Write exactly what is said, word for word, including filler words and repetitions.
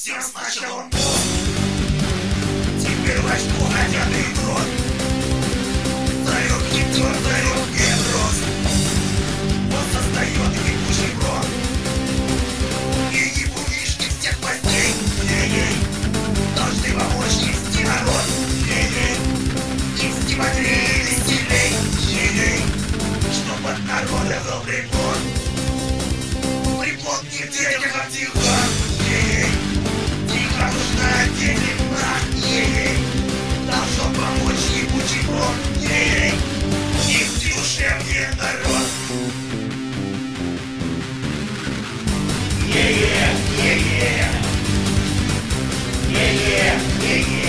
Все сначала он был. Теперь возьму одетый трон. Зовет хитер, зовет Генрос. Он создает ебучий брод. И ебунишки всех постей. Ей-ей. Должны помочь нести народ. Ей-ей. Нести бодрее, веселей. Ей-ей. Чтоб от народа был приплод. Приплод не в детях, а в тихах. Ей-ей. Тихо нужна отдельно. Ей-ей. Должен помочь ебучий брод. Ей-ей. Нести душевнее народ. Е-е, е-е. Е-е, е-е.